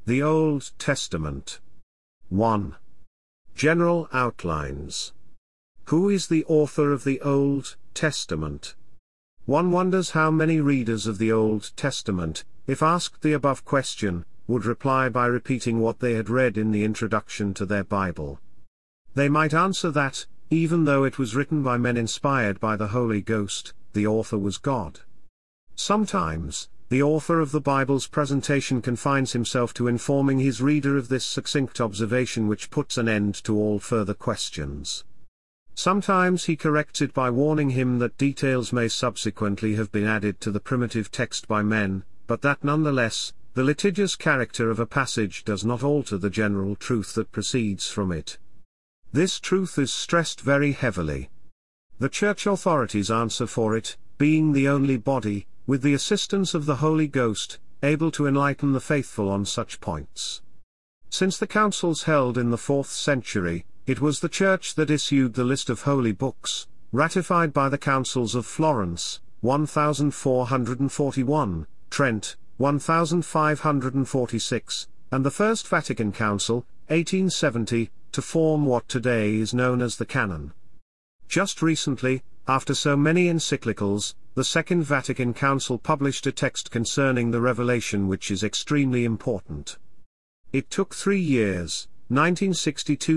The Old Testament. 1. General outlines. Who is the author of the Old Testament? One wonders how many readers of the Old Testament, if asked the above question, would reply by repeating what they had read in the introduction to their Bible. They might answer that, even though it was written by men inspired by the Holy Ghost, the author was God. Sometimes, the author of the Bible's presentation confines himself to informing his reader of this succinct observation which puts an end to all further questions. Sometimes he corrects it by warning him that details may subsequently have been added to the primitive text by men, but that nonetheless, the litigious character of a passage does not alter the general truth that proceeds from it. This truth is stressed very heavily. The church authorities answer for it, being the only body, with the assistance of the Holy Ghost, able to enlighten the faithful on such points. Since the councils held in the 4th century, it was the Church that issued the list of holy books, ratified by the Councils of Florence, 1441, Trent, 1546, and the First Vatican Council, 1870, to form what today is known as the Canon. Just recently, after so many encyclicals, the Second Vatican Council published a text concerning the Revelation which is extremely important. It took 3 years, 1962 to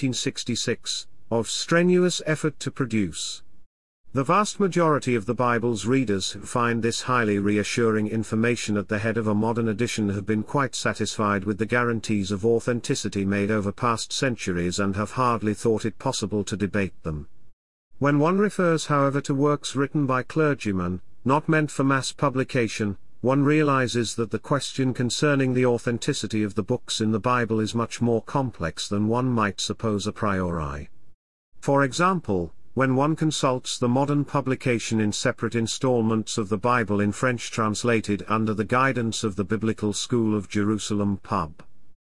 1966, of strenuous effort to produce. The vast majority of the Bible's readers who find this highly reassuring information at the head of a modern edition have been quite satisfied with the guarantees of authenticity made over past centuries and have hardly thought it possible to debate them. When one refers, however, to works written by clergymen, not meant for mass publication, one realizes that the question concerning the authenticity of the books in the Bible is much more complex than one might suppose a priori. For example, when one consults the modern publication in separate installments of the Bible in French translated under the guidance of the Biblical School of Jerusalem Pub.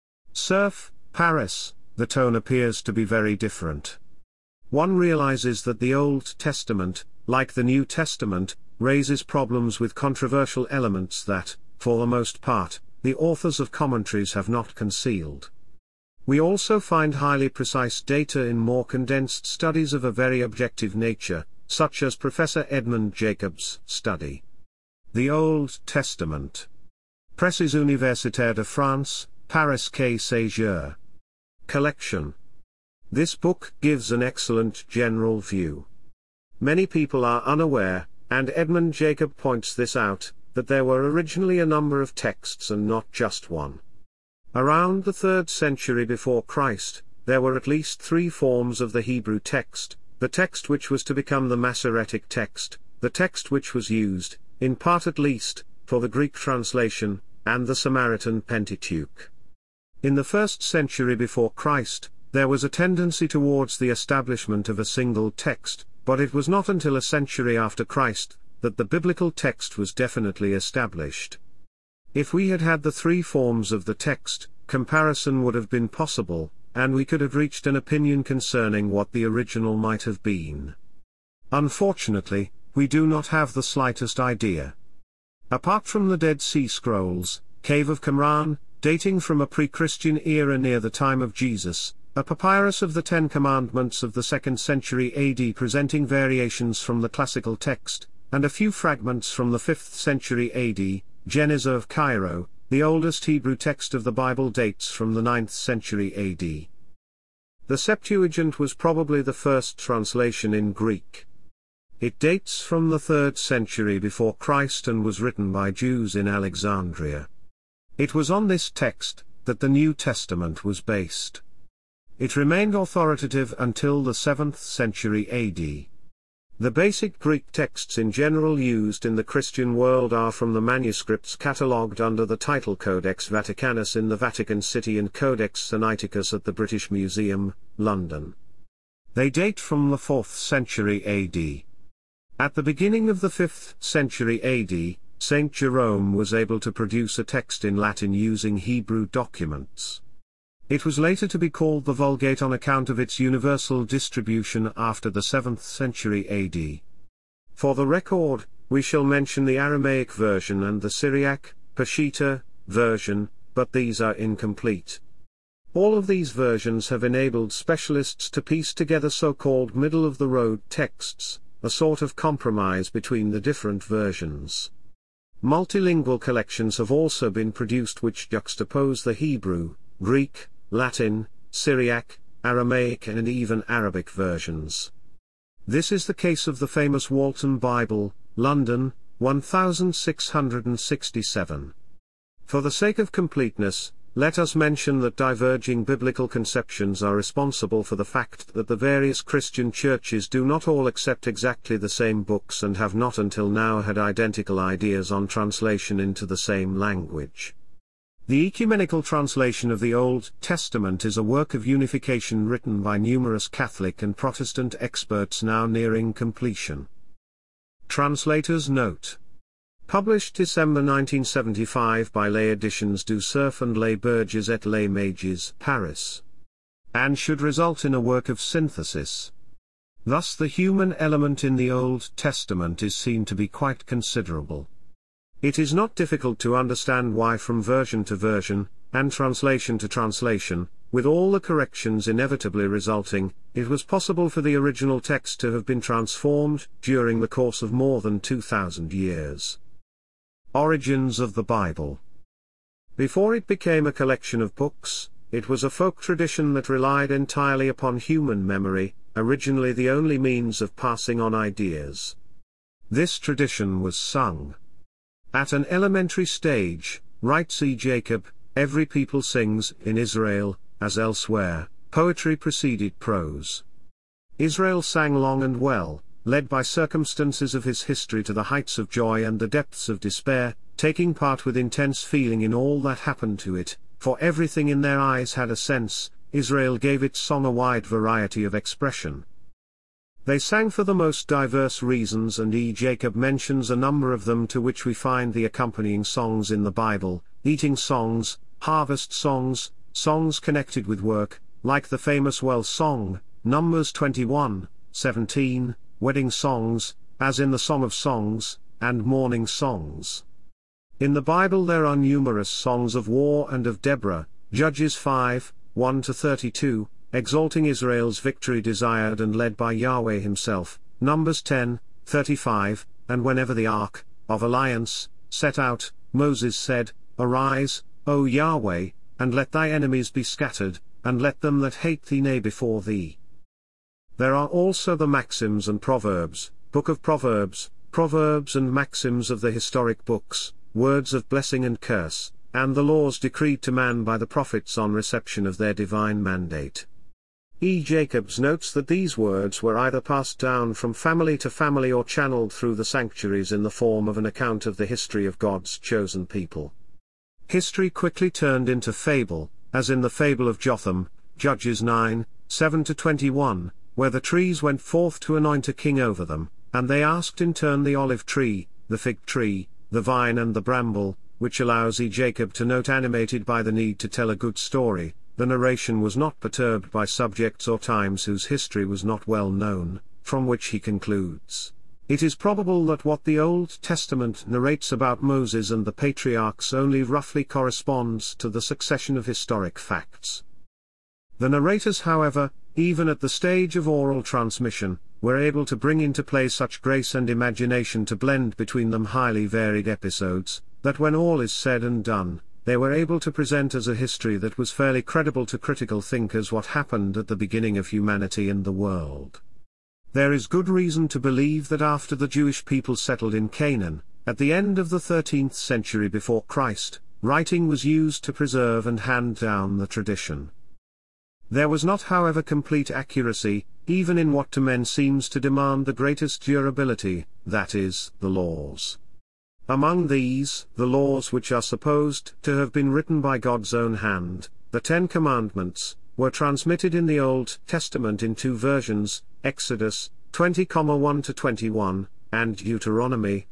Cerf, Paris, the tone appears to be very different. One realizes that the Old Testament, like the New Testament, raises problems with controversial elements that, for the most part, the authors of commentaries have not concealed. We also find highly precise data in more condensed studies of a very objective nature, such as Professor Edmund Jacobs' study. The Old Testament. Presses Universitaires de France, Paris Quai Saint-Germain. Collection. This book gives an excellent general view. Many people are unaware, and Edmund Jacob points this out, that there were originally a number of texts and not just one. Around the 3rd century before Christ, there were at least 3 forms of the Hebrew text: the text which was to become the Masoretic text, the text which was used, in part at least, for the Greek translation, and the Samaritan Pentateuch. In the 1st century before Christ, there was a tendency towards the establishment of a single text, but it was not until a century after Christ that the biblical text was definitely established. If we had had the 3 forms of the text, comparison would have been possible, and we could have reached an opinion concerning what the original might have been. Unfortunately, we do not have the slightest idea. Apart from the Dead Sea Scrolls, Cave of Qumran, dating from a pre-Christian era near the time of Jesus, a papyrus of the 10 Commandments of the 2nd century AD presenting variations from the classical text, and a few fragments from the 5th century AD, Geniza of Cairo, the oldest Hebrew text of the Bible dates from the 9th century AD. The Septuagint was probably the first translation in Greek. It dates from the 3rd century before Christ and was written by Jews in Alexandria. It was on this text that the New Testament was based. It remained authoritative until the 7th century AD. The basic Greek texts in general used in the Christian world are from the manuscripts catalogued under the title Codex Vaticanus in the Vatican City and Codex Sinaiticus at the British Museum, London. They date from the 4th century AD. At the beginning of the 5th century AD, Saint Jerome was able to produce a text in Latin using Hebrew documents. It was later to be called the Vulgate on account of its universal distribution after the 7th century AD. For the record, we shall mention the Aramaic version and the Syriac, Peshitta, version, but these are incomplete. All of these versions have enabled specialists to piece together so-called middle-of-the-road texts, a sort of compromise between the different versions. Multilingual collections have also been produced which juxtapose the Hebrew, Greek, Latin, Syriac, Aramaic and even Arabic versions. This is the case of the famous Walton Bible, London, 1667. For the sake of completeness, let us mention that diverging biblical conceptions are responsible for the fact that the various Christian churches do not all accept exactly the same books and have not until now had identical ideas on translation into the same language. The ecumenical translation of the Old Testament is a work of unification written by numerous Catholic and Protestant experts now nearing completion. Translator's Note. Published December 1975 by Les Editions du Cerf and Les Berges et les Mages, Paris. And should result in a work of synthesis. Thus the human element in the Old Testament is seen to be quite considerable. It is not difficult to understand why from version to version, and translation to translation, with all the corrections inevitably resulting, it was possible for the original text to have been transformed during the course of more than 2,000 years. Origins of the Bible. Before it became a collection of books, it was a folk tradition that relied entirely upon human memory, originally the only means of passing on ideas. This tradition was sung. At an elementary stage, writes E. Jacob, every people sings, in Israel, as elsewhere, poetry preceded prose. Israel sang long and well, led by circumstances of his history to the heights of joy and the depths of despair, taking part with intense feeling in all that happened to it, for everything in their eyes had a sense. Israel gave its song a wide variety of expression. They sang for the most diverse reasons, and E. Jacob mentions a number of them to which we find the accompanying songs in the Bible: eating songs, harvest songs, songs connected with work, like the famous well song, Numbers 21:17, wedding songs, as in the Song of Songs, and mourning songs. In the Bible there are numerous songs of war and of Deborah, Judges 5:1-32, exalting Israel's victory desired and led by Yahweh himself, Numbers 10:35, and whenever the Ark of Alliance set out, Moses said, Arise, O Yahweh, and let thy enemies be scattered, and let them that hate thee neigh before thee. There are also the Maxims and Proverbs, Book of Proverbs, Proverbs and Maxims of the historic books, words of blessing and curse, and the laws decreed to man by the prophets on reception of their divine mandate. E. Jacobs notes that these words were either passed down from family to family or channeled through the sanctuaries in the form of an account of the history of God's chosen people. History quickly turned into fable, as in the fable of Jotham, Judges 9:7-21, where the trees went forth to anoint a king over them, and they asked in turn the olive tree, the fig tree, the vine and the bramble, which allows E. Jacob to note, animated by the need to tell a good story, the narration was not perturbed by subjects or times whose history was not well known, from which he concludes, it is probable that what the Old Testament narrates about Moses and the patriarchs only roughly corresponds to the succession of historic facts. The narrators, however, even at the stage of oral transmission, were able to bring into play such grace and imagination to blend between them highly varied episodes, that when all is said and done, they were able to present as a history that was fairly credible to critical thinkers what happened at the beginning of humanity and the world. There is good reason to believe that after the Jewish people settled in Canaan, at the end of the 13th century before Christ, writing was used to preserve and hand down the tradition. There was not, however, complete accuracy, even in what to men seems to demand the greatest durability, that is, the laws. Among these, the laws which are supposed to have been written by God's own hand, the Ten Commandments, were transmitted in the Old Testament in two versions, Exodus 20:1-21, and Deuteronomy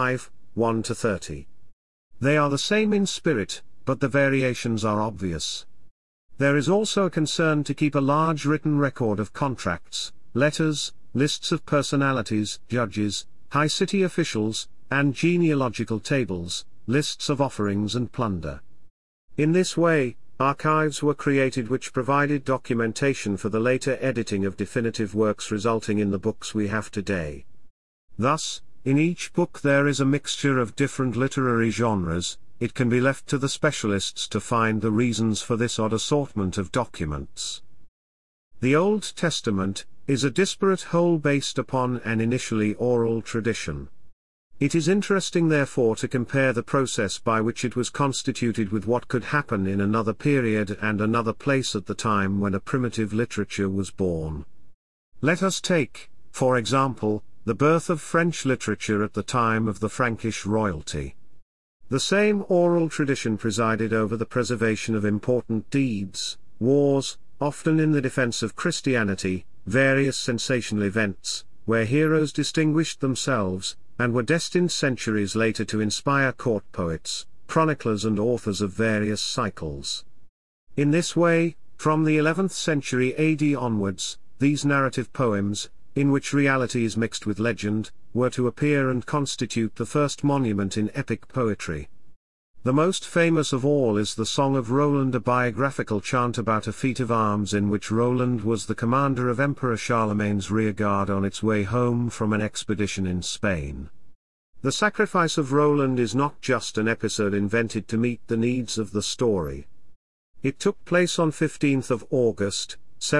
5:1-30. They are the same in spirit, but the variations are obvious. There is also a concern to keep a large written record of contracts, letters, lists of personalities, judges, high city officials, and genealogical tables, lists of offerings and plunder. In this way, archives were created which provided documentation for the later editing of definitive works, resulting in the books we have today. Thus, in each book there is a mixture of different literary genres. It can be left to the specialists to find the reasons for this odd assortment of documents. The Old Testament is a disparate whole based upon an initially oral tradition. It is interesting therefore to compare the process by which it was constituted with what could happen in another period and another place at the time when a primitive literature was born. Let us take, for example, the birth of French literature at the time of the Frankish royalty. The same oral tradition presided over the preservation of important deeds, wars, often in the defense of Christianity, various sensational events, where heroes distinguished themselves, and were destined centuries later to inspire court poets, chroniclers and authors of various cycles. In this way, from the 11th century AD onwards, these narrative poems, in which reality is mixed with legend, were to appear and constitute the first monument in epic poetry. The most famous of all is the Song of Roland, a biographical chant about a feat of arms in which Roland was the commander of Emperor Charlemagne's rearguard on its way home from an expedition in Spain. The sacrifice of Roland is not just an episode invented to meet the needs of the story. It took place on 15th of August,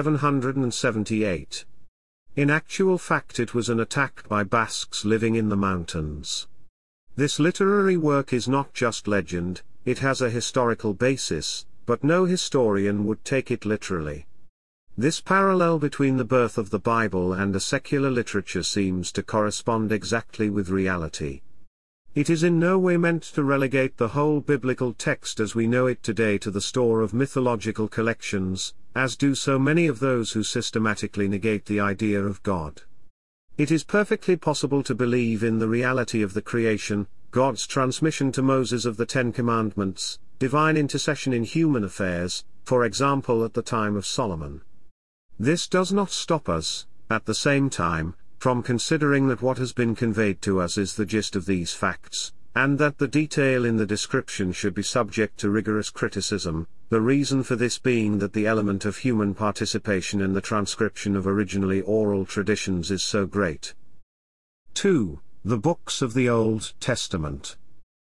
778. In actual fact it was an attack by Basques living in the mountains. This literary work is not just legend, it has a historical basis, but no historian would take it literally. This parallel between the birth of the Bible and a secular literature seems to correspond exactly with reality. It is in no way meant to relegate the whole biblical text as we know it today to the store of mythological collections, as do so many of those who systematically negate the idea of God. It is perfectly possible to believe in the reality of the creation, God's transmission to Moses of the Ten Commandments, divine intercession in human affairs, for example at the time of Solomon. This does not stop us, at the same time, from considering that what has been conveyed to us is the gist of these facts, and that the detail in the description should be subject to rigorous criticism, the reason for this being that the element of human participation in the transcription of originally oral traditions is so great. 2. The Books of the Old Testament.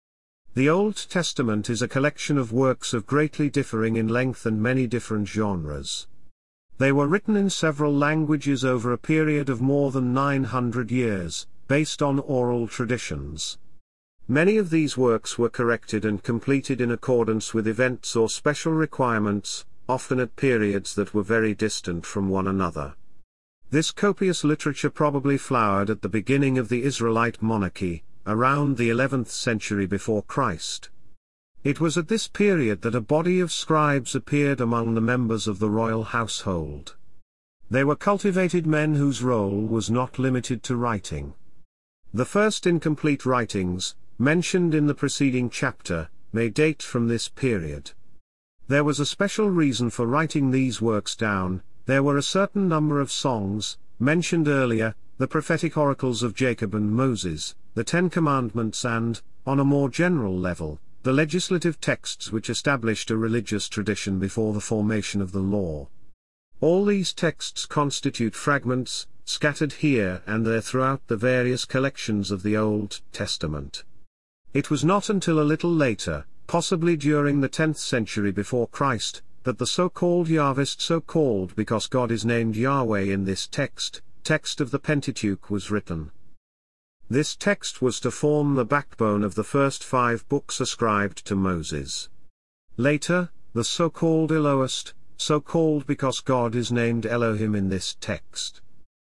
The Old Testament is a collection of works of greatly differing in length and many different genres. They were written in several languages over a period of more than 900 years, based on oral traditions. Many of these works were corrected and completed in accordance with events or special requirements, often at periods that were very distant from one another. This copious literature probably flowered at the beginning of the Israelite monarchy, around the 11th century before Christ. It was at this period that a body of scribes appeared among the members of the royal household. They were cultivated men whose role was not limited to writing. The first incomplete writings, mentioned in the preceding chapter, may date from this period. There was a special reason for writing these works down. There were a certain number of songs, mentioned earlier, the prophetic oracles of Jacob and Moses, the Ten Commandments and, on a more general level, the legislative texts which established a religious tradition before the formation of the law. All these texts constitute fragments, scattered here and there throughout the various collections of the Old Testament. It was not until a little later, possibly during the 10th century before Christ, that the so-called Yahvist, so-called because God is named Yahweh in this text of the Pentateuch was written. This text was to form the backbone of the first 5 books ascribed to Moses. Later, the so-called Elohist, so-called because God is named Elohim in this text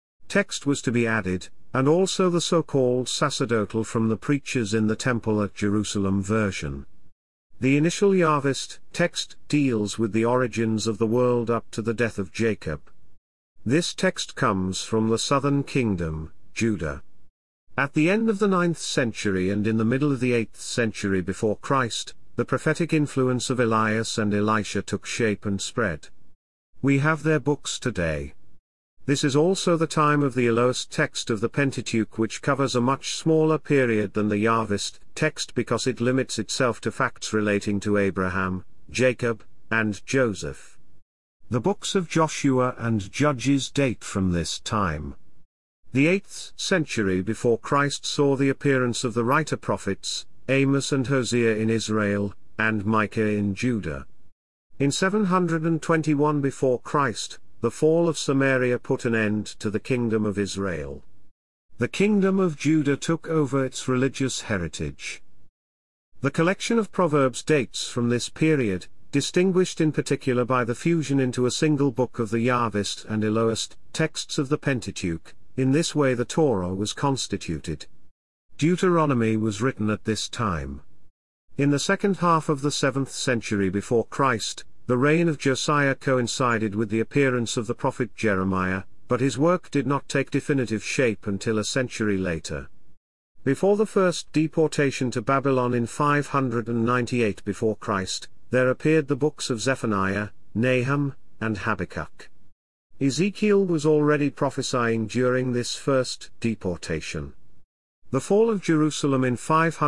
was to be added, and also the so-called sacerdotal from the preachers in the temple at Jerusalem version. The initial Yahvist text deals with the origins of the world up to the death of Jacob. This text comes from the southern kingdom, Judah. At the end of the 9th century and in the middle of the 8th century before Christ, the prophetic influence of Elias and Elisha took shape and spread. We have their books today. This is also the time of the Elohist text of the Pentateuch, which covers a much smaller period than the Yahvist text because it limits itself to facts relating to Abraham, Jacob, and Joseph. The books of Joshua and Judges date from this time. The 8th century before Christ saw the appearance of the writer prophets, Amos and Hosea in Israel, and Micah in Judah. In 721 before Christ, the fall of Samaria put an end to the kingdom of Israel. The kingdom of Judah took over its religious heritage. The collection of Proverbs dates from this period, distinguished in particular by the fusion into a single book of the Yahvist and Elohist texts of the Pentateuch. In this way the Torah was constituted. Deuteronomy was written at this time. In the second half of the 7th century before Christ, the reign of Josiah coincided with the appearance of the prophet Jeremiah, but his work did not take definitive shape until a century later. Before the first deportation to Babylon in 598 before Christ, there appeared the books of Zephaniah, Nahum, and Habakkuk. Ezekiel was already prophesying during this first deportation. The fall of Jerusalem in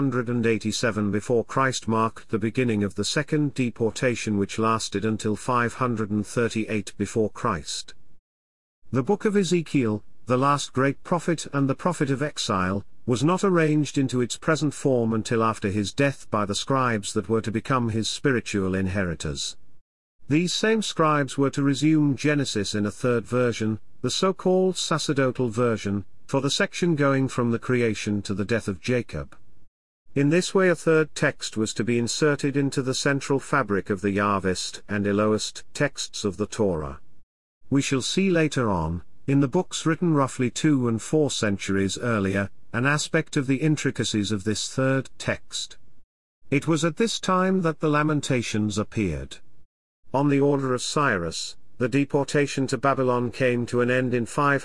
587 before Christ marked the beginning of the second deportation, which lasted until 538 before Christ. The book of Ezekiel, the last great prophet and the prophet of exile, was not arranged into its present form until after his death by the scribes that were to become his spiritual inheritors. These same scribes were to resume Genesis in a third version, the so-called sacerdotal version, for the section going from the creation to the death of Jacob. In this way a third text was to be inserted into the central fabric of the Yahvist and Elohist texts of the Torah. We shall see later on, in the books written roughly 2 and 4 centuries earlier, an aspect of the intricacies of this third text. It was at this time that the Lamentations appeared. On the order of Cyrus, the deportation to Babylon came to an end in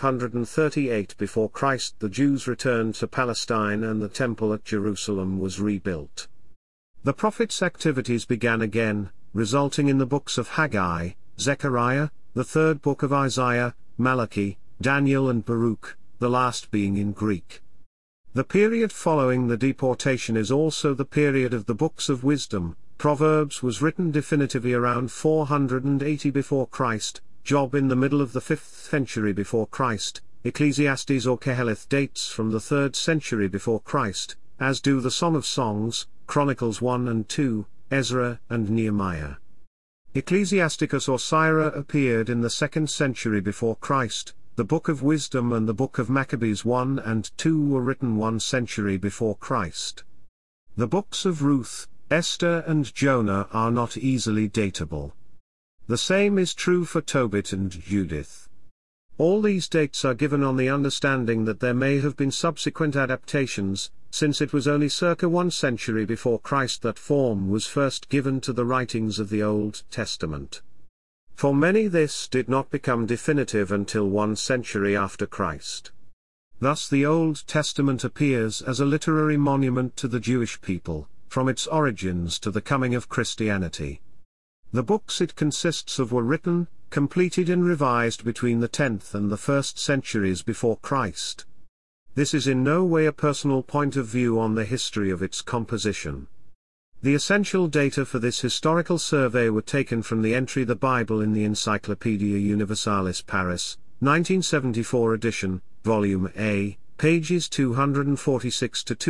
538 before Christ. The Jews returned to Palestine and the temple at Jerusalem was rebuilt. The prophets' activities began again, resulting in the books of Haggai, Zechariah, the third book of Isaiah, Malachi, Daniel and Baruch, the last being in Greek. The period following the deportation is also the period of the books of wisdom. Proverbs was written definitively around 480 before Christ, Job in the middle of the 5th century before Christ, Ecclesiastes or Qoheleth dates from the 3rd century before Christ, as do the Song of Songs, Chronicles 1 and 2, Ezra and Nehemiah. Ecclesiasticus or Sirach appeared in the 2nd century before Christ. The Book of Wisdom and the Book of Maccabees 1 and 2 were written 1 century before Christ. The books of Ruth, Esther and Jonah are not easily datable. The same is true for Tobit and Judith. All these dates are given on the understanding that there may have been subsequent adaptations, since it was only circa 1 century before Christ that form was first given to the writings of the Old Testament. For many this did not become definitive until 1 century after Christ. Thus the Old Testament appears as a literary monument to the Jewish people, from its origins to the coming of Christianity. The books it consists of were written, completed and revised between the 10th and the 1st centuries before Christ. This is in no way a personal point of view on the history of its composition. The essential data for this historical survey were taken from the entry The Bible in the Encyclopaedia Universalis Paris, 1974 edition, Volume A, pages 246 to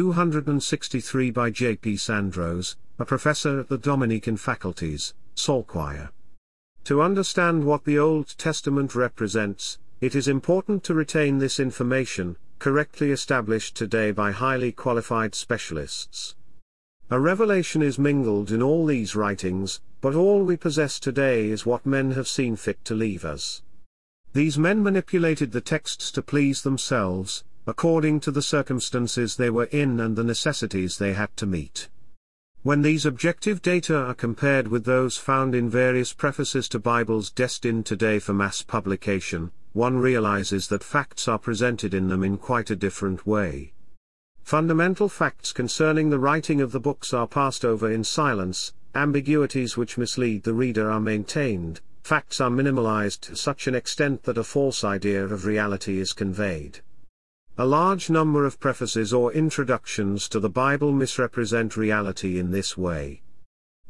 263 by J. P. Sandros, a professor at the Dominican Faculties, Salquire. To understand what the Old Testament represents, it is important to retain this information, correctly established today by highly qualified specialists. A revelation is mingled in all these writings, but all we possess today is what men have seen fit to leave us. These men manipulated the texts to please themselves, according to the circumstances they were in and the necessities they had to meet. When these objective data are compared with those found in various prefaces to Bibles destined today for mass publication, one realizes that facts are presented in them in quite a different way. Fundamental facts concerning the writing of the books are passed over in silence, ambiguities which mislead the reader are maintained, facts are minimalized to such an extent that a false idea of reality is conveyed. A large number of prefaces or introductions to the Bible misrepresent reality in this way.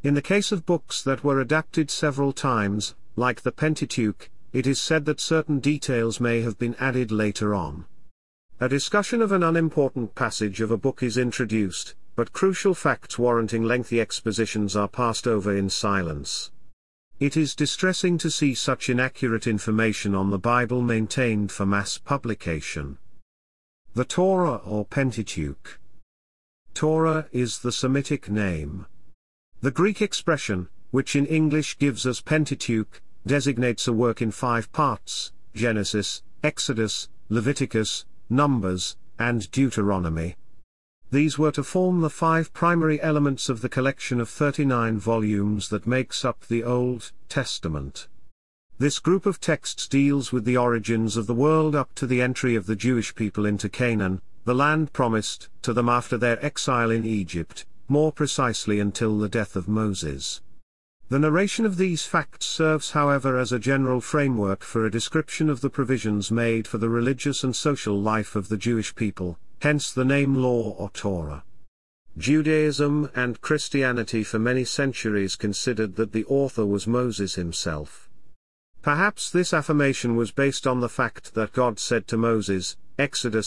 In the case of books that were adapted several times, like the Pentateuch, it is said that certain details may have been added later on. A discussion of an unimportant passage of a book is introduced, but crucial facts warranting lengthy expositions are passed over in silence. It is distressing to see such inaccurate information on the Bible maintained for mass publication. The Torah or Pentateuch. Torah is the Semitic name. The Greek expression, which in English gives us Pentateuch, designates a work in 5 parts: Genesis, Exodus, Leviticus, Numbers, and Deuteronomy. These were to form the 5 primary elements of the collection of 39 volumes that makes up the Old Testament. This group of texts deals with the origins of the world up to the entry of the Jewish people into Canaan, the land promised to them after their exile in Egypt, more precisely until the death of Moses. The narration of these facts serves, however, as a general framework for a description of the provisions made for the religious and social life of the Jewish people, hence the name Law or Torah. Judaism and Christianity for many centuries considered that the author was Moses himself. Perhaps this affirmation was based on the fact that God said to Moses, Exodus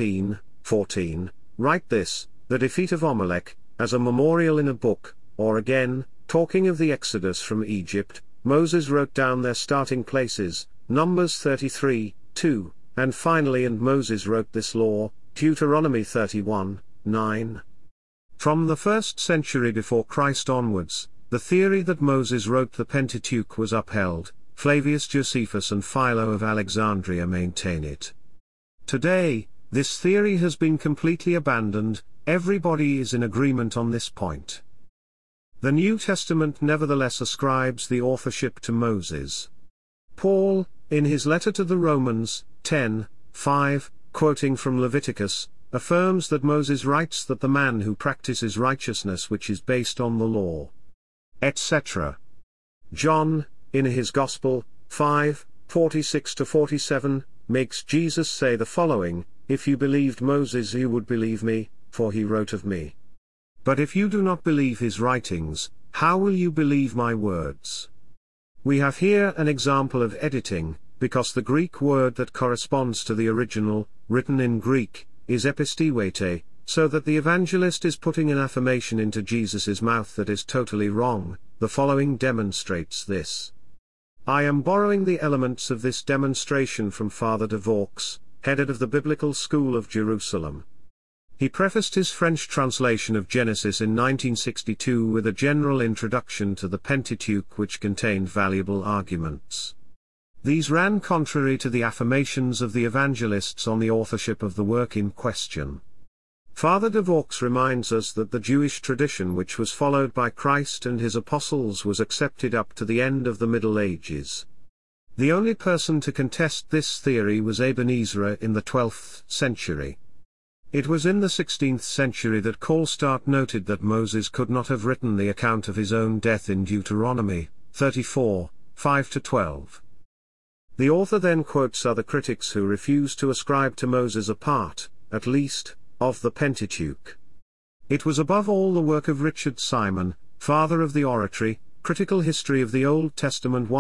17:14, "Write this, the defeat of Amalek, as a memorial in a book," or again, talking of the Exodus from Egypt, Moses wrote down their starting places, Numbers 33:2, and finally and Moses wrote this law, Deuteronomy 31:9. From the 1st century before Christ onwards, the theory that Moses wrote the Pentateuch was upheld. Flavius Josephus and Philo of Alexandria maintain it. Today, this theory has been completely abandoned. Everybody is in agreement on this point. The New Testament nevertheless ascribes the authorship to Moses. Paul, in his letter to the Romans, 10:5, quoting from Leviticus, affirms that Moses writes that the man who practices righteousness which is based on the law, etc. John, in his Gospel, 5:46-47, makes Jesus say the following, "If you believed Moses you would believe me, for he wrote of me. But if you do not believe his writings, how will you believe my words?" We have here an example of editing, because the Greek word that corresponds to the original, written in Greek, is epistewete, so that the evangelist is putting an affirmation into Jesus' mouth that is totally wrong. The following demonstrates this. I am borrowing the elements of this demonstration from Father de Vaux, head of the Biblical School of Jerusalem. He prefaced his French translation of Genesis in 1962 with a general introduction to the Pentateuch which contained valuable arguments. These ran contrary to the affirmations of the evangelists on the authorship of the work in question. Father de Vaux reminds us that the Jewish tradition which was followed by Christ and his apostles was accepted up to the end of the Middle Ages. The only person to contest this theory was Ibn Ezra in the 12th century. It was in the 16th century that Karlstadt noted that Moses could not have written the account of his own death in Deuteronomy 34:5-12. The author then quotes other critics who refuse to ascribe to Moses a part, at least, of the Pentateuch. It was above all the work of Richard Simon, father of the oratory, Critical History of the Old Testament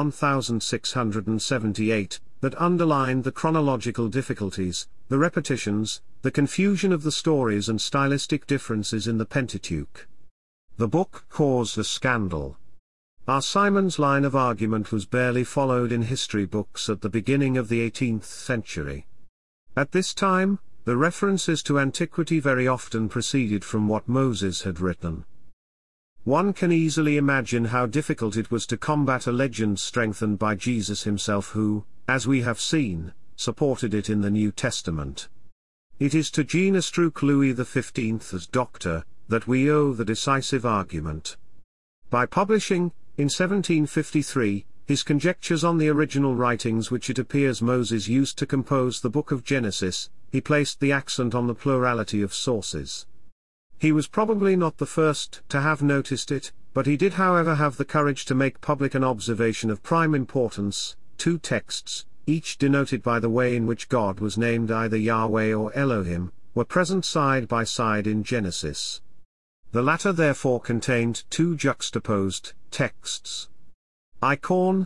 1678, that underlined the chronological difficulties, the repetitions, the confusion of the stories and stylistic differences in the Pentateuch. The book caused a scandal. R. Simon's line of argument was barely followed in history books at the beginning of the 18th century. At this time, the references to antiquity very often proceeded from what Moses had written. One can easily imagine how difficult it was to combat a legend strengthened by Jesus himself who, as we have seen, supported it in the New Testament. It is to Jean Astruc Louis XV as Doctor, that we owe the decisive argument. By publishing, in 1753, his conjectures on the original writings which it appears Moses used to compose the book of Genesis, he placed the accent on the plurality of sources. He was probably not the first to have noticed it, but he did however have the courage to make public an observation of prime importance. 2 texts, each denoted by the way in which God was named either Yahweh or Elohim, were present side by side in Genesis. The latter therefore contained two juxtaposed texts. Eichhorn,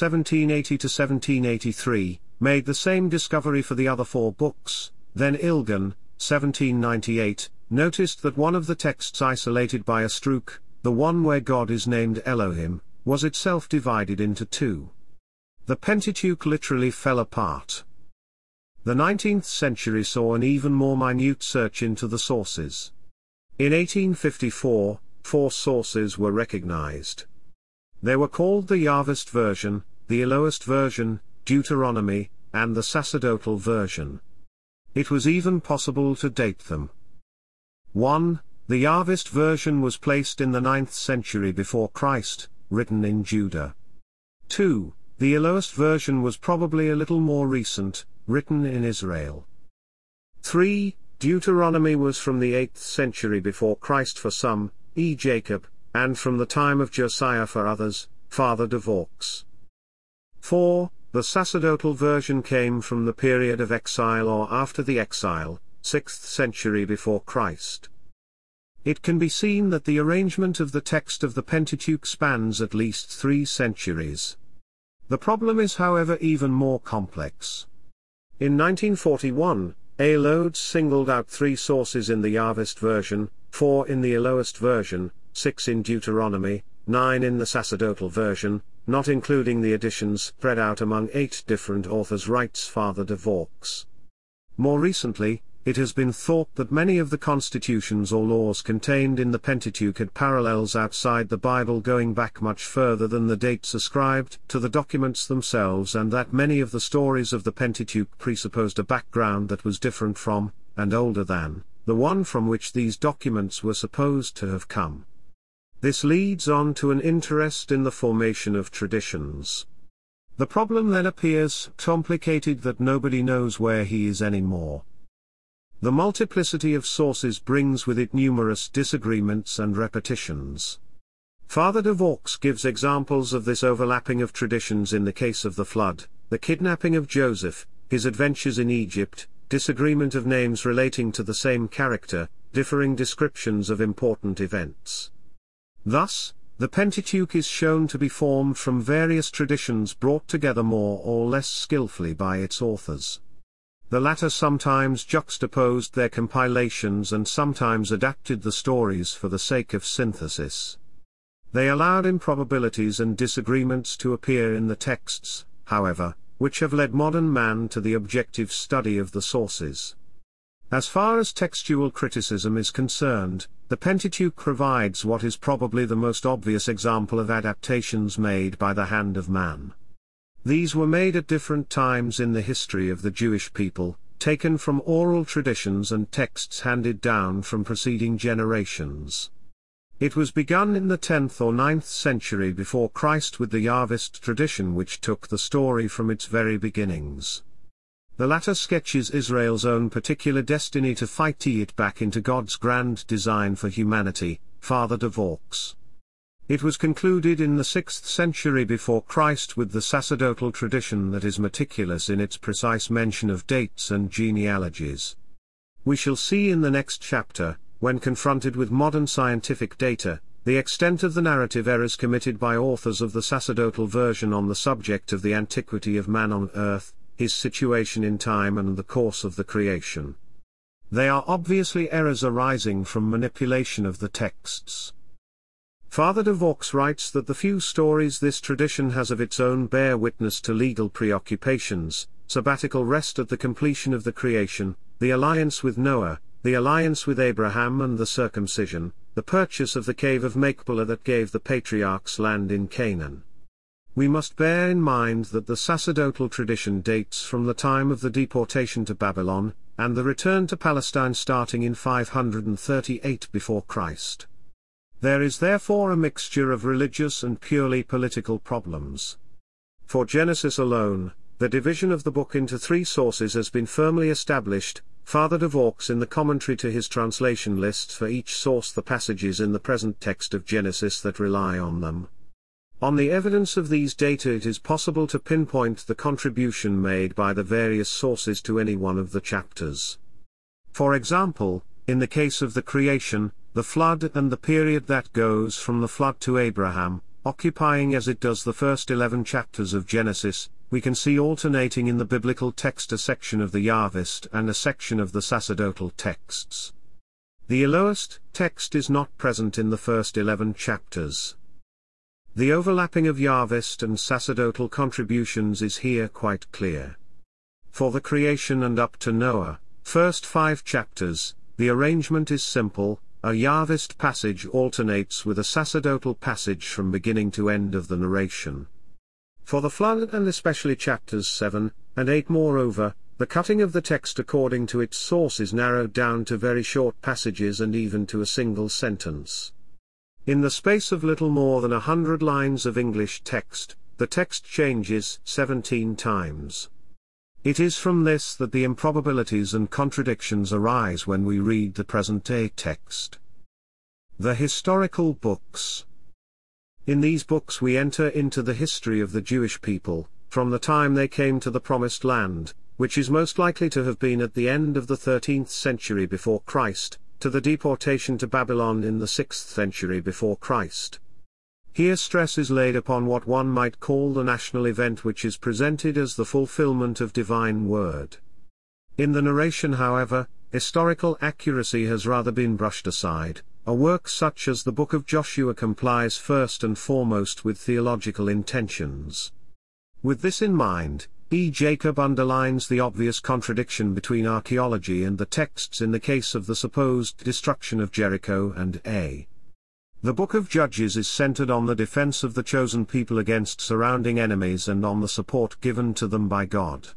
1780–1783, made the same discovery for the other four books. Then Ilgen, 1798, noticed that one of the texts isolated by a Struck, the one where God is named Elohim, was itself divided into two. The Pentateuch literally fell apart. The 19th century saw an even more minute search into the sources. In 1854, four sources were recognized. They were called the Yahvist version, the Elohist version, Deuteronomy, and the sacerdotal version. It was even possible to date them. 1. The Yahvist version was placed in the 9th century before Christ, written in Judah. 2. The Elohist version was probably a little more recent, written in Israel. 3. Deuteronomy was from the 8th century before Christ for some, Jacob, and from the time of Josiah for others, Father de Vaux. 4. The sacerdotal version came from the period of exile or after the exile, 6th century before Christ. It can be seen that the arrangement of the text of the Pentateuch spans at least 3 centuries. The problem is, however, even more complex. In 1941, A. Lodes singled out 3 sources in the Yahvist version, 4 in the Elohist version, 6 in Deuteronomy, 9 in the sacerdotal version, not including the additions spread out among 8 different authors, writes Father de Vaux. More recently, it has been thought that many of the constitutions or laws contained in the Pentateuch had parallels outside the Bible going back much further than the dates ascribed to the documents themselves, and that many of the stories of the Pentateuch presupposed a background that was different from, and older than, the one from which these documents were supposed to have come. This leads on to an interest in the formation of traditions. The problem then appears complicated that nobody knows where he is anymore. The multiplicity of sources brings with it numerous disagreements and repetitions. Father de Vaux gives examples of this overlapping of traditions in the case of the flood, the kidnapping of Joseph, his adventures in Egypt, disagreement of names relating to the same character, differing descriptions of important events. Thus, the Pentateuch is shown to be formed from various traditions brought together more or less skillfully by its authors. The latter sometimes juxtaposed their compilations and sometimes adapted the stories for the sake of synthesis. They allowed improbabilities and disagreements to appear in the texts, however, which have led modern man to the objective study of the sources. As far as textual criticism is concerned, the Pentateuch provides what is probably the most obvious example of adaptations made by the hand of man. These were made at different times in the history of the Jewish people, taken from oral traditions and texts handed down from preceding generations. It was begun in the 10th or 9th century before Christ with the Yahvist tradition, which took the story from its very beginnings. The latter sketches Israel's own particular destiny to fight it back into God's grand design for humanity, Father de Vaux. It was concluded in the 6th century before Christ with the sacerdotal tradition that is meticulous in its precise mention of dates and genealogies. We shall see in the next chapter, when confronted with modern scientific data, the extent of the narrative errors committed by authors of the sacerdotal version on the subject of the antiquity of man on earth, his situation in time and the course of the creation. They are obviously errors arising from manipulation of the texts. Father de Vaux writes that the few stories this tradition has of its own bear witness to legal preoccupations, sabbatical rest at the completion of the creation, the alliance with Noah, the alliance with Abraham and the circumcision, the purchase of the cave of Machpelah that gave the patriarchs land in Canaan. We must bear in mind that the sacerdotal tradition dates from the time of the deportation to Babylon, and the return to Palestine starting in 538 before Christ. There is therefore a mixture of religious and purely political problems. For Genesis alone, the division of the book into 3 sources has been firmly established. Father de Vaux in the commentary to his translation lists for each source the passages in the present text of Genesis that rely on them. On the evidence of these data it is possible to pinpoint the contribution made by the various sources to any one of the chapters. For example, in the case of the creation, the flood and the period that goes from the flood to Abraham, occupying as it does the first 11 chapters of Genesis, we can see alternating in the biblical text a section of the Yahvist and a section of the sacerdotal texts. The Elohist text is not present in the first 11 chapters. The overlapping of Yahvist and sacerdotal contributions is here quite clear. For the creation and up to Noah, first 5 chapters, the arrangement is simple. A Yahvist passage alternates with a sacerdotal passage from beginning to end of the narration. For the flood and especially chapters 7 and 8 moreover, the cutting of the text according to its source is narrowed down to very short passages and even to a single sentence. In the space of little more than 100 lines of English text, the text changes 17 times. It is from this that the improbabilities and contradictions arise when we read the present-day text. The historical books. In these books we enter into the history of the Jewish people, from the time they came to the Promised Land, which is most likely to have been at the end of the 13th century before Christ, to the deportation to Babylon in the 6th century before Christ. Here stress is laid upon what one might call the national event which is presented as the fulfillment of divine word. In the narration, however, historical accuracy has rather been brushed aside. A work such as the Book of Joshua complies first and foremost with theological intentions. With this in mind, E. Jacob underlines the obvious contradiction between archaeology and the texts in the case of the supposed destruction of Jericho and A. The Book of Judges is centered on the defense of the chosen people against surrounding enemies and on the support given to them by God.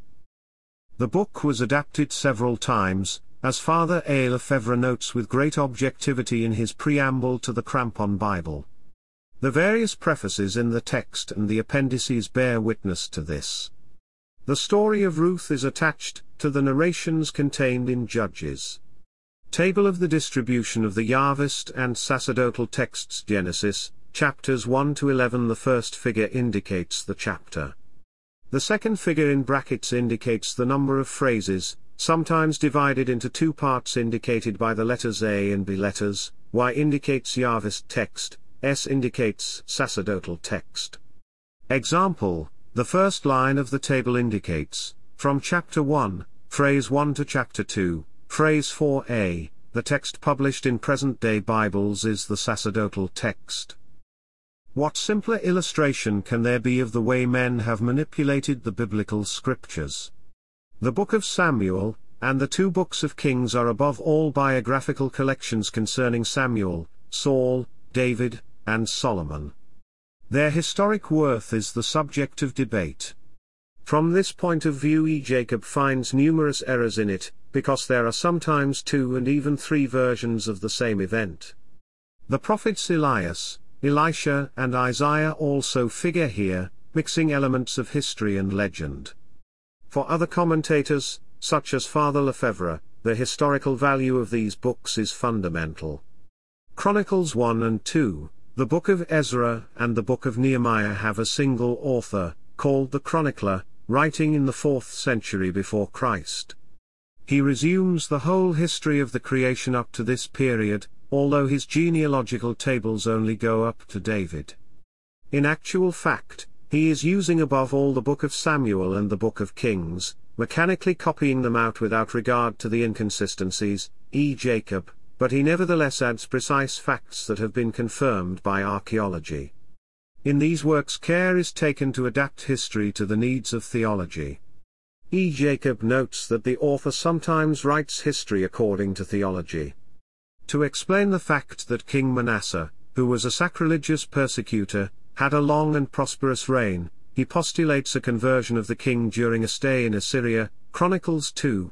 The book was adapted several times, as Father A. Lefebvre notes with great objectivity in his preamble to the Crampon Bible. The various prefaces in the text and the appendices bear witness to this. The story of Ruth is attached to the narrations contained in Judges. Table of the distribution of the Yahvist and sacerdotal texts. Genesis, chapters 1 to 11. The first figure indicates the chapter. The second figure in brackets indicates the number of phrases, sometimes divided into 2 parts indicated by the letters A and B letters. Y indicates Yahvist text, S indicates sacerdotal text. Example, the first line of the table indicates, from chapter 1, phrase 1 to chapter 2, phrase 4a, the text published in present-day Bibles is the sacerdotal text. What simpler illustration can there be of the way men have manipulated the biblical scriptures? The Book of Samuel, and the 2 books of Kings are above all biographical collections concerning Samuel, Saul, David, and Solomon. Their historic worth is the subject of debate. From this point of view, E. Jacob finds numerous errors in it, because there are sometimes 2 and even 3 versions of the same event. The prophets Elias, Elisha and Isaiah also figure here, mixing elements of history and legend. For other commentators, such as Father Lefebvre, the historical value of these books is fundamental. Chronicles 1 and 2, the Book of Ezra and the Book of Nehemiah have a single author, called the chronicler, writing in the 4th century before Christ. He resumes the whole history of the creation up to this period, although his genealogical tables only go up to David. In actual fact, he is using above all the Book of Samuel and the Book of Kings, mechanically copying them out without regard to the inconsistencies, E. Jacob, but he nevertheless adds precise facts that have been confirmed by archaeology. In these works care is taken to adapt history to the needs of theology. E. Jacob notes that the author sometimes writes history according to theology. To explain the fact that King Manasseh, who was a sacrilegious persecutor, had a long and prosperous reign, he postulates a conversion of the king during a stay in Assyria, Chronicles 2,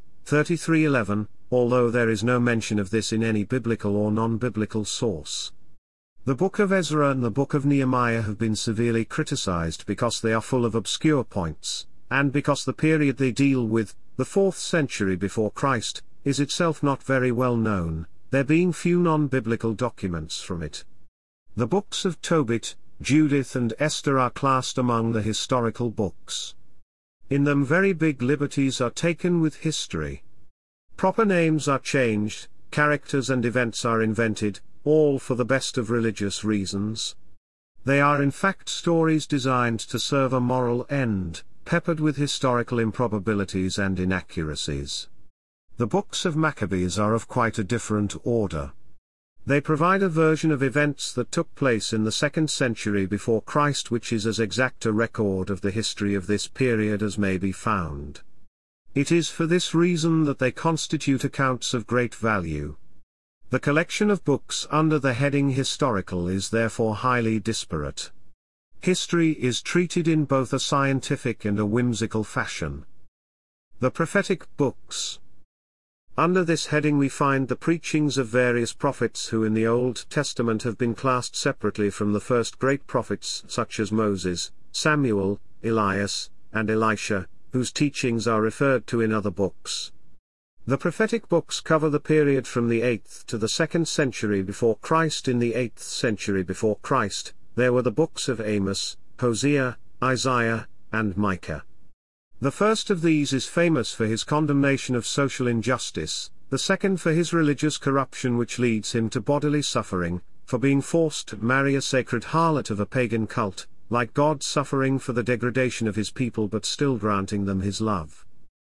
33:11, although there is no mention of this in any biblical or non-biblical source. The Book of Ezra and the Book of Nehemiah have been severely criticized because they are full of obscure points, and because the period they deal with, the 4th century before Christ, is itself not very well known, there being few non-biblical documents from it. The books of Tobit, Judith and Esther are classed among the historical books. In them very big liberties are taken with history. Proper names are changed, characters and events are invented, all for the best of religious reasons. They are in fact stories designed to serve a moral end, peppered with historical improbabilities and inaccuracies. The books of Maccabees are of quite a different order. They provide a version of events that took place in the 2nd century before Christ, which is as exact a record of the history of this period as may be found. It is for this reason that they constitute accounts of great value. The collection of books under the heading historical is therefore highly disparate. History is treated in both a scientific and a whimsical fashion. The prophetic books. Under this heading we find the preachings of various prophets who in the Old Testament have been classed separately from the first great prophets such as Moses, Samuel, Elias, and Elisha, whose teachings are referred to in other books. The prophetic books cover the period from the 8th to the 2nd century before Christ. In the 8th century before Christ, there were the books of Amos, Hosea, Isaiah, and Micah. The first of these is famous for his condemnation of social injustice, the second for his religious corruption which leads him to bodily suffering, for being forced to marry a sacred harlot of a pagan cult, like God suffering for the degradation of his people but still granting them his love.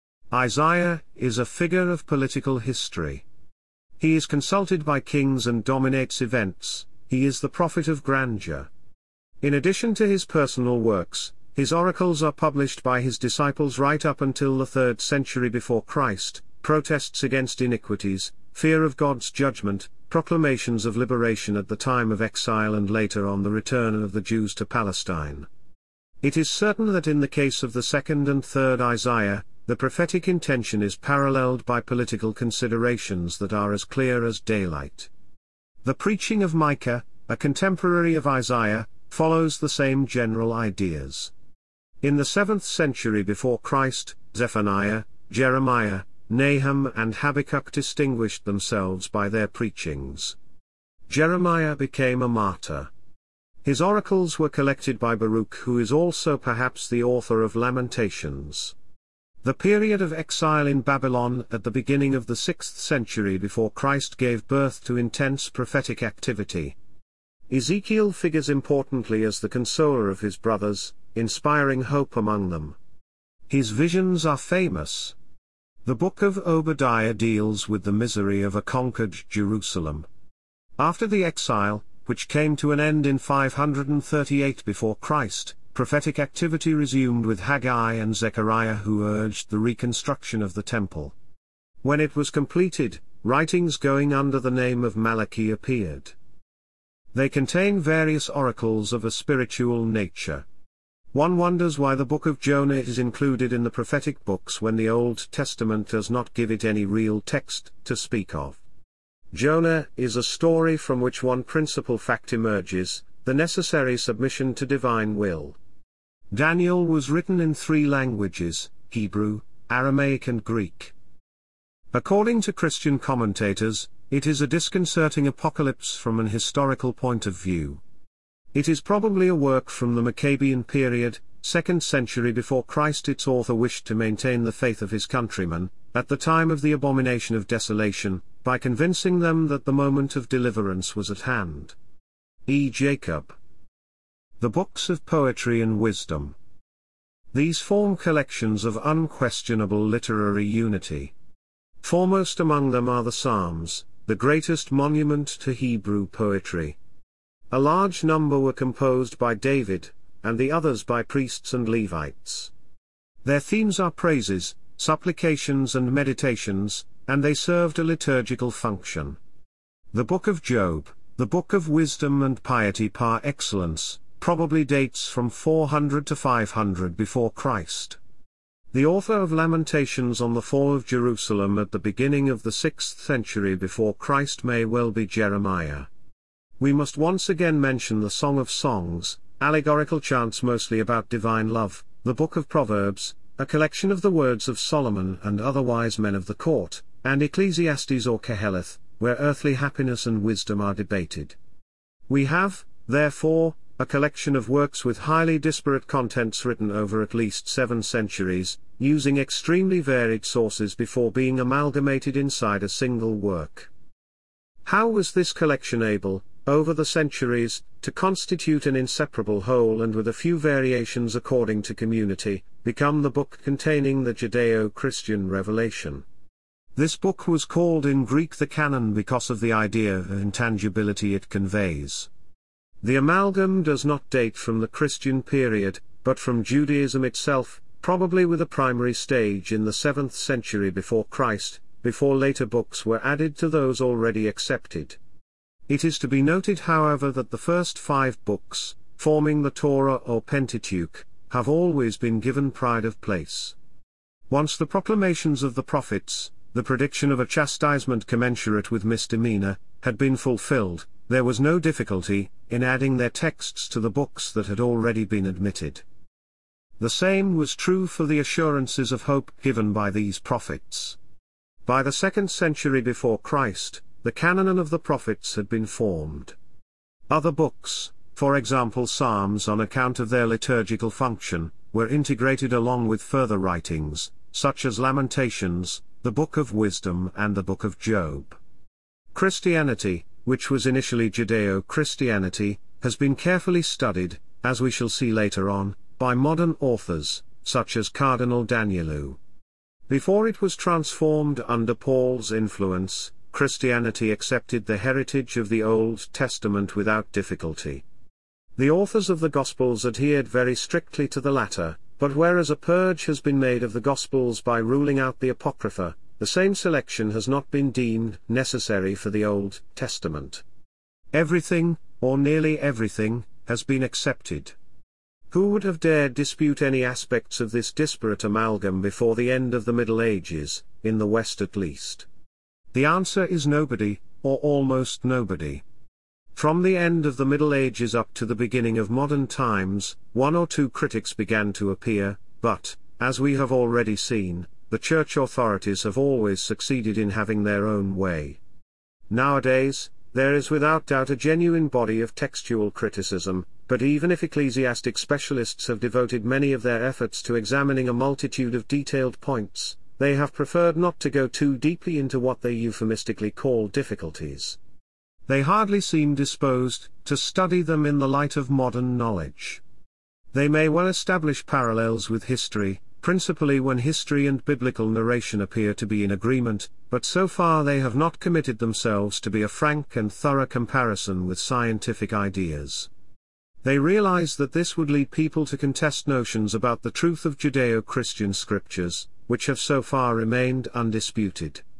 Isaiah is a figure of political history. He is consulted by kings and dominates events. He is the prophet of grandeur. In addition to his personal works, his oracles are published by his disciples right up until the 3rd century before Christ, protests against iniquities, fear of God's judgment, proclamations of liberation at the time of exile and later on the return of the Jews to Palestine. It is certain that in the case of the 2nd and 3rd Isaiah, the prophetic intention is paralleled by political considerations that are as clear as daylight. The preaching of Micah, a contemporary of Isaiah, follows the same general ideas. In the 7th century before Christ, Zephaniah, Jeremiah, Nahum and Habakkuk distinguished themselves by their preachings. Jeremiah became a martyr. His oracles were collected by Baruch, who is also perhaps the author of Lamentations. The period of exile in Babylon at the beginning of the 6th century before Christ gave birth to intense prophetic activity. Ezekiel figures importantly as the consoler of his brothers, inspiring hope among them. His visions are famous. The book of Obadiah deals with the misery of a conquered Jerusalem. After the exile, which came to an end in 538 before Christ, prophetic activity resumed with Haggai and Zechariah, who urged the reconstruction of the temple. When it was completed, writings going under the name of Malachi appeared. They contain various oracles of a spiritual nature. One wonders why the book of Jonah is included in the prophetic books when the Old Testament does not give it any real text to speak of. Jonah is a story from which one principal fact emerges, the necessary submission to divine will. Daniel was written in 3 languages, Hebrew, Aramaic and Greek. According to Christian commentators, it is a disconcerting apocalypse from an historical point of view. It is probably a work from the Maccabean period, 2nd century before Christ. Its author wished to maintain the faith of his countrymen, at the time of the abomination of desolation, by convincing them that the moment of deliverance was at hand. E. Jacob. The books of poetry and wisdom. These form collections of unquestionable literary unity. Foremost among them are the Psalms, the greatest monument to Hebrew poetry. A large number were composed by David, and the others by priests and Levites. Their themes are praises, supplications and meditations, and they served a liturgical function. The Book of Job, the book of wisdom and piety par excellence, probably dates from 400 to 500 before Christ. The author of Lamentations on the fall of Jerusalem at the beginning of the 6th century before Christ may well be Jeremiah. We must once again mention the Song of Songs, allegorical chants mostly about divine love, the Book of Proverbs, a collection of the words of Solomon and other wise men of the court, and Ecclesiastes or Qoheleth, where earthly happiness and wisdom are debated. We have, therefore, a collection of works with highly disparate contents written over at least 7 centuries, using extremely varied sources before being amalgamated inside a single work. How was this collection able, over the centuries, to constitute an inseparable whole and with a few variations according to community, become the book containing the Judeo-Christian revelation? This book was called in Greek the Canon because of the idea of intangibility it conveys. The amalgam does not date from the Christian period, but from Judaism itself, probably with a primary stage in the 7th century before Christ, before later books were added to those already accepted. It is to be noted however that the first 5 books, forming the Torah or Pentateuch, have always been given pride of place. Once the proclamations of the prophets, the prediction of a chastisement commensurate with misdemeanor, had been fulfilled, there was no difficulty in adding their texts to the books that had already been admitted. The same was true for the assurances of hope given by these prophets. By the 2nd century before Christ, the canon of the prophets had been formed. Other books, for example Psalms on account of their liturgical function, were integrated along with further writings, such as Lamentations, the Book of Wisdom and the Book of Job. Christianity, which was initially Judeo-Christianity, has been carefully studied, as we shall see later on, by modern authors, such as Cardinal Danielou. Before it was transformed under Paul's influence, Christianity accepted the heritage of the Old Testament without difficulty. The authors of the Gospels adhered very strictly to the latter, but whereas a purge has been made of the Gospels by ruling out the Apocrypha, the same selection has not been deemed necessary for the Old Testament. Everything, or nearly everything, has been accepted. Who would have dared dispute any aspects of this disparate amalgam before the end of the Middle Ages, in the West at least? The answer is nobody, or almost nobody. From the end of the Middle Ages up to the beginning of modern times, 1 or 2 critics began to appear, but, as we have already seen, the church authorities have always succeeded in having their own way. Nowadays, there is without doubt a genuine body of textual criticism, but even if ecclesiastic specialists have devoted many of their efforts to examining a multitude of detailed points, they have preferred not to go too deeply into what they euphemistically call difficulties. They hardly seem disposed to study them in the light of modern knowledge. They may well establish parallels with history, principally when history and biblical narration appear to be in agreement, but so far they have not committed themselves to be a frank and thorough comparison with scientific ideas. They realize that this would lead people to contest notions about the truth of Judeo-Christian scriptures, which have so far remained undisputed.